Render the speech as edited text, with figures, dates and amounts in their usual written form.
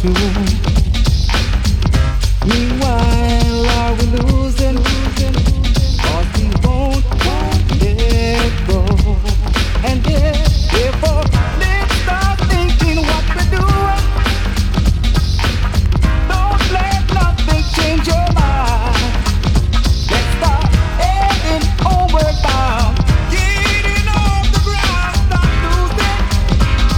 to. Meanwhile, are we losing? Cause we won't let go. And if we're